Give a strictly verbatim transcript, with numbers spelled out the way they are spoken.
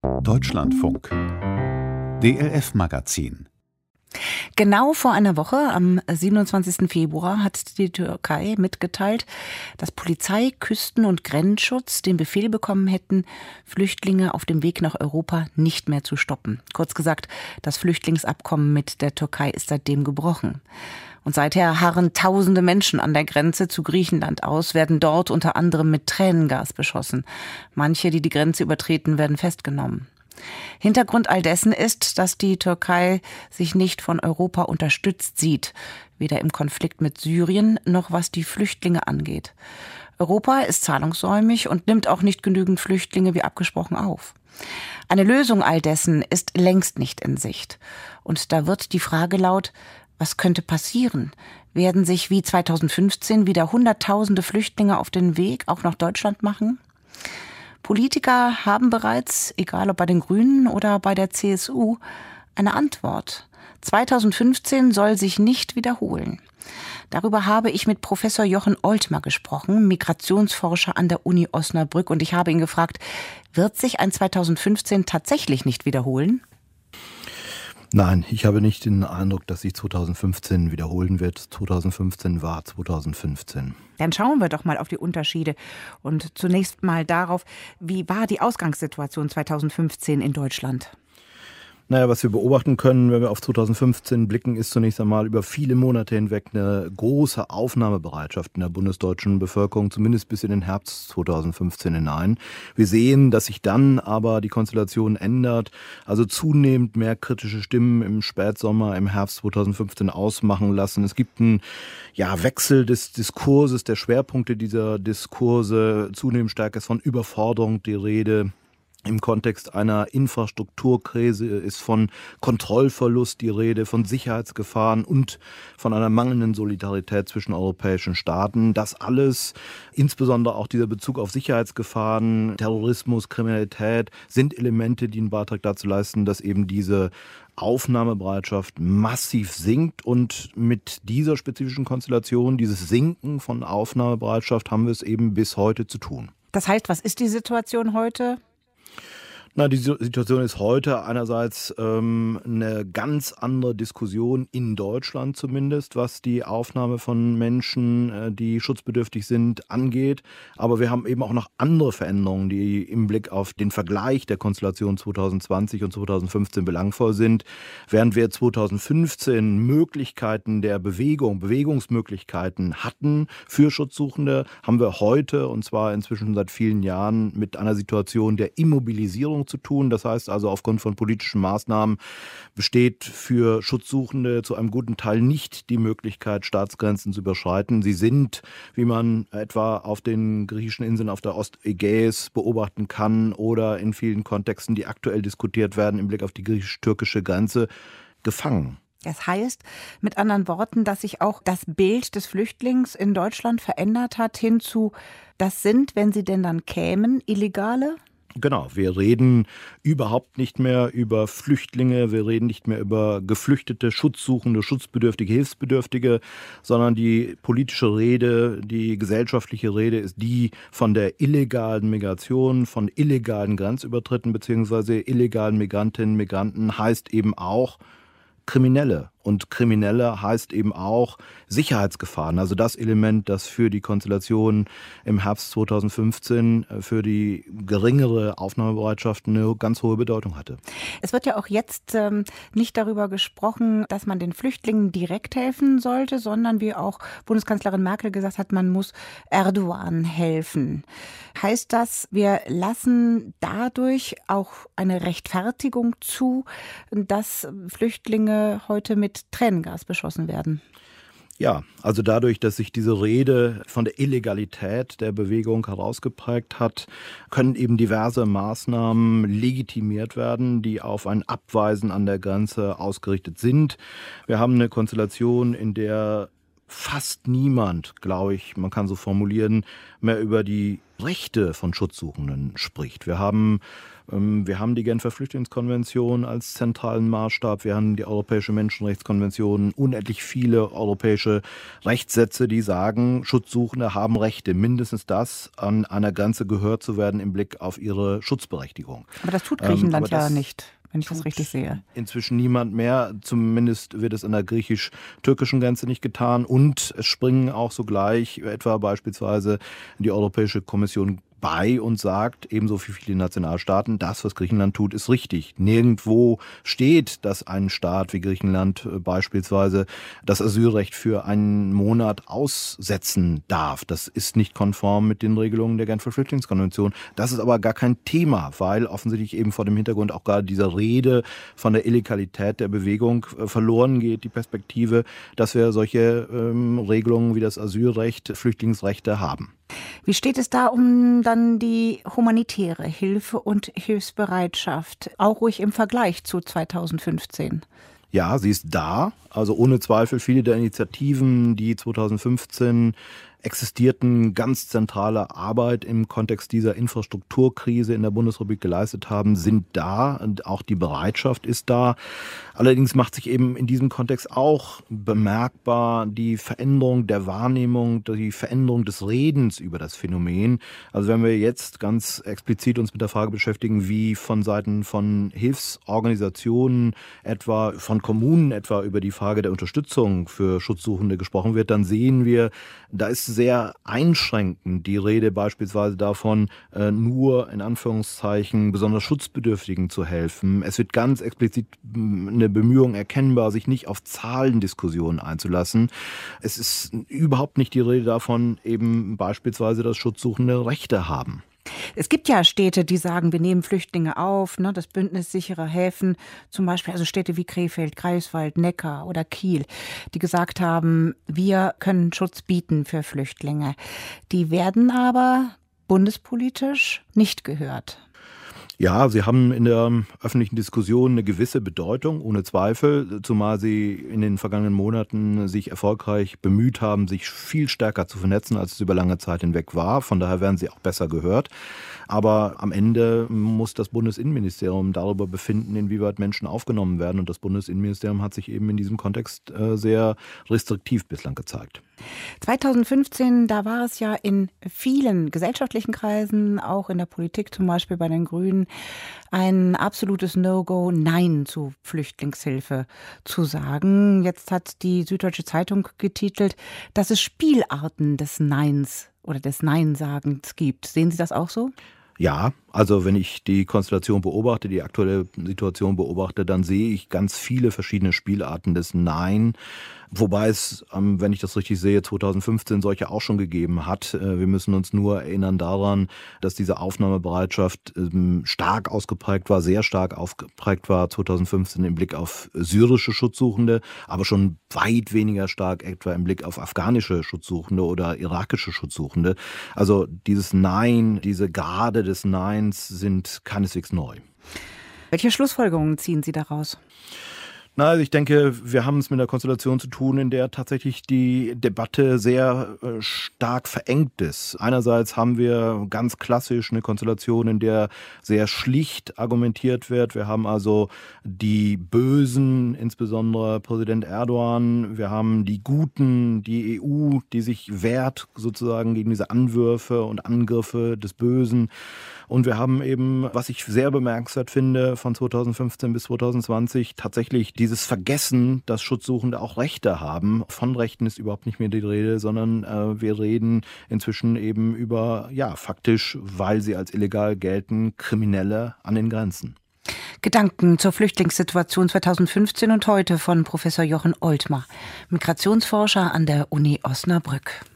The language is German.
Deutschlandfunk D L F-Magazin. Genau vor einer Woche, am siebenundzwanzigsten Februar, hat die Türkei mitgeteilt, dass Polizei, Küsten- und Grenzschutz den Befehl bekommen hätten, Flüchtlinge auf dem Weg nach Europa nicht mehr zu stoppen. Kurz gesagt, das Flüchtlingsabkommen mit der Türkei ist seitdem gebrochen. Und seither harren tausende Menschen an der Grenze zu Griechenland aus, werden dort unter anderem mit Tränengas beschossen. Manche, die die Grenze übertreten, werden festgenommen. Hintergrund all dessen ist, dass die Türkei sich nicht von Europa unterstützt sieht, weder im Konflikt mit Syrien noch was die Flüchtlinge angeht. Europa ist zahlungssäumig und nimmt auch nicht genügend Flüchtlinge wie abgesprochen auf. Eine Lösung all dessen ist längst nicht in Sicht. Und da wird die Frage laut: Was könnte passieren? Werden sich wie zweitausendfünfzehn wieder Hunderttausende Flüchtlinge auf den Weg auch nach Deutschland machen? Politiker haben bereits, egal ob bei den Grünen oder bei der C S U, eine Antwort. zweitausendfünfzehn soll sich nicht wiederholen. Darüber habe ich mit Professor Jochen Oltmer gesprochen, Migrationsforscher an der Uni Osnabrück, und ich habe ihn gefragt, wird sich ein zweitausendfünfzehn tatsächlich nicht wiederholen? Nein, ich habe nicht den Eindruck, dass sich zweitausendfünfzehn wiederholen wird. zweitausendfünfzehn war zweitausendfünfzehn. Dann schauen wir doch mal auf die Unterschiede und zunächst mal darauf, wie war die Ausgangssituation zweitausendfünfzehn in Deutschland? Naja, was wir beobachten können, wenn wir auf zweitausendfünfzehn blicken, ist zunächst einmal über viele Monate hinweg eine große Aufnahmebereitschaft in der bundesdeutschen Bevölkerung, zumindest bis in den Herbst zweitausendfünfzehn hinein. Wir sehen, dass sich dann aber die Konstellation ändert, also zunehmend mehr kritische Stimmen im Spätsommer, im Herbst zweitausendfünfzehn ausmachen lassen. Es gibt einen ja, Wechsel des Diskurses, der Schwerpunkte dieser Diskurse. Zunehmend stärker ist von Überforderung die Rede. Im Kontext einer Infrastrukturkrise ist von Kontrollverlust die Rede, von Sicherheitsgefahren und von einer mangelnden Solidarität zwischen europäischen Staaten. Das alles, insbesondere auch dieser Bezug auf Sicherheitsgefahren, Terrorismus, Kriminalität, sind Elemente, die einen Beitrag dazu leisten, dass eben diese Aufnahmebereitschaft massiv sinkt. Und mit dieser spezifischen Konstellation, dieses Sinken von Aufnahmebereitschaft, haben wir es eben bis heute zu tun. Das heißt, was ist die Situation heute? Na, die Situation ist heute einerseits ähm, eine ganz andere Diskussion in Deutschland zumindest, was die Aufnahme von Menschen, äh, die schutzbedürftig sind, angeht. Aber wir haben eben auch noch andere Veränderungen, die im Blick auf den Vergleich der Konstellation zweitausendzwanzig und zweitausendfünfzehn belangvoll sind. Während wir zweitausendfünfzehn Möglichkeiten der Bewegung, Bewegungsmöglichkeiten hatten für Schutzsuchende, haben wir heute, und zwar inzwischen seit vielen Jahren, mit einer Situation der Immobilisierung zu tun. Das heißt also, aufgrund von politischen Maßnahmen besteht für Schutzsuchende zu einem guten Teil nicht die Möglichkeit, Staatsgrenzen zu überschreiten. Sie sind, wie man etwa auf den griechischen Inseln auf der Ostägäis beobachten kann oder in vielen Kontexten, die aktuell diskutiert werden, im Blick auf die griechisch-türkische Grenze, gefangen. Das heißt, mit anderen Worten, dass sich auch das Bild des Flüchtlings in Deutschland verändert hat hin zu, das sind, wenn sie denn dann kämen, Illegale? Genau, wir reden überhaupt nicht mehr über Flüchtlinge, wir reden nicht mehr über Geflüchtete, Schutzsuchende, Schutzbedürftige, Hilfsbedürftige, sondern die politische Rede, die gesellschaftliche Rede ist die von der illegalen Migration, von illegalen Grenzübertritten bzw. illegalen Migrantinnen und Migranten, heißt eben auch Kriminelle. Und Kriminelle heißt eben auch Sicherheitsgefahren. Also das Element, das für die Konstellation im Herbst zweitausendfünfzehn für die geringere Aufnahmebereitschaft eine ganz hohe Bedeutung hatte. Es wird ja auch jetzt ähm, nicht darüber gesprochen, dass man den Flüchtlingen direkt helfen sollte, sondern wie auch Bundeskanzlerin Merkel gesagt hat, man muss Erdogan helfen. Heißt das, wir lassen dadurch auch eine Rechtfertigung zu, dass Flüchtlinge heute mit Tränengas beschossen werden? Ja, also dadurch, dass sich diese Rede von der Illegalität der Bewegung herausgeprägt hat, können eben diverse Maßnahmen legitimiert werden, die auf ein Abweisen an der Grenze ausgerichtet sind. Wir haben eine Konstellation, in der fast niemand, glaube ich, man kann so formulieren, mehr über die Rechte von Schutzsuchenden spricht. Wir haben, ähm, wir haben die Genfer Flüchtlingskonvention als zentralen Maßstab, wir haben die Europäische Menschenrechtskonvention, unendlich viele europäische Rechtssätze, die sagen, Schutzsuchende haben Rechte, mindestens das, an einer Grenze gehört zu werden im Blick auf ihre Schutzberechtigung. Aber das tut Griechenland ähm, ja nicht, wenn ich das richtig sehe. Inzwischen niemand mehr, zumindest wird es an der griechisch-türkischen Grenze nicht getan und es springen auch sogleich etwa beispielsweise die Europäische Kommission bei und sagt, ebenso wie viele Nationalstaaten, das, was Griechenland tut, ist richtig. Nirgendwo steht, dass ein Staat wie Griechenland beispielsweise das Asylrecht für einen Monat aussetzen darf. Das ist nicht konform mit den Regelungen der Genfer Flüchtlingskonvention. Das ist aber gar kein Thema, weil offensichtlich eben vor dem Hintergrund auch gerade dieser Rede von der Illegalität der Bewegung verloren geht, die Perspektive, dass wir solche ähm, Regelungen wie das Asylrecht, Flüchtlingsrechte haben. Wie steht es da um dann die humanitäre Hilfe und Hilfsbereitschaft, auch ruhig im Vergleich zu zweitausendfünfzehn? Ja, sie ist da. Also ohne Zweifel viele der Initiativen, die zweitausendfünfzehn existierten, ganz zentrale Arbeit im Kontext dieser Infrastrukturkrise in der Bundesrepublik geleistet haben, sind da und auch die Bereitschaft ist da. Allerdings macht sich eben in diesem Kontext auch bemerkbar die Veränderung der Wahrnehmung, die Veränderung des Redens über das Phänomen. Also wenn wir jetzt ganz explizit uns mit der Frage beschäftigen, wie von Seiten von Hilfsorganisationen, etwa von Kommunen etwa über die Frage der Unterstützung für Schutzsuchende gesprochen wird, dann sehen wir, da ist sehr einschränkend die Rede beispielsweise davon, nur in Anführungszeichen besonders Schutzbedürftigen zu helfen. Es wird ganz explizit eine Bemühung erkennbar, sich nicht auf Zahlendiskussionen einzulassen. Es ist überhaupt nicht die Rede davon, eben beispielsweise, dass Schutzsuchende Rechte haben. Es gibt ja Städte, die sagen, wir nehmen Flüchtlinge auf, ne, das Bündnis sicherer Häfen, zum Beispiel also Städte wie Krefeld, Greifswald, Neckar oder Kiel, die gesagt haben, wir können Schutz bieten für Flüchtlinge. Die werden aber bundespolitisch nicht gehört. Ja, sie haben in der öffentlichen Diskussion eine gewisse Bedeutung, ohne Zweifel, zumal sie in den vergangenen Monaten sich erfolgreich bemüht haben, sich viel stärker zu vernetzen, als es über lange Zeit hinweg war. Von daher werden sie auch besser gehört. Aber am Ende muss das Bundesinnenministerium darüber befinden, inwieweit Menschen aufgenommen werden. Und das Bundesinnenministerium hat sich eben in diesem Kontext sehr restriktiv bislang gezeigt. zweitausendfünfzehn, da war es ja in vielen gesellschaftlichen Kreisen, auch in der Politik, zum Beispiel bei den Grünen, ein absolutes No-Go, Nein zu Flüchtlingshilfe zu sagen. Jetzt hat die Süddeutsche Zeitung getitelt, dass es Spielarten des Neins oder des Neinsagens gibt. Sehen Sie das auch so? Ja, also wenn ich die Konstellation beobachte, die aktuelle Situation beobachte, dann sehe ich ganz viele verschiedene Spielarten des Nein. Wobei es, wenn ich das richtig sehe, zweitausendfünfzehn solche auch schon gegeben hat. Wir müssen uns nur erinnern daran, dass diese Aufnahmebereitschaft stark ausgeprägt war, sehr stark ausgeprägt war zweitausendfünfzehn im Blick auf syrische Schutzsuchende, aber schon weit weniger stark etwa im Blick auf afghanische Schutzsuchende oder irakische Schutzsuchende. Also dieses Nein, diese Grade des Neins sind keineswegs neu. Welche Schlussfolgerungen ziehen Sie daraus? Na, also ich denke, wir haben es mit einer Konstellation zu tun, in der tatsächlich die Debatte sehr äh, stark verengt ist. Einerseits haben wir ganz klassisch eine Konstellation, in der sehr schlicht argumentiert wird. Wir haben also die Bösen, insbesondere Präsident Erdogan. Wir haben die Guten, die E U, die sich wehrt sozusagen gegen diese Anwürfe und Angriffe des Bösen. Und wir haben eben, was ich sehr bemerkenswert finde, von zweitausendfünfzehn bis zweitausendzwanzig tatsächlich dieses Vergessen, dass Schutzsuchende auch Rechte haben. Von Rechten ist überhaupt nicht mehr die Rede, sondern äh, wir reden inzwischen eben über, ja, faktisch, weil sie als illegal gelten, Kriminelle an den Grenzen. Gedanken zur Flüchtlingssituation zweitausendfünfzehn und heute von Professor Jochen Oltmar, Migrationsforscher an der Uni Osnabrück.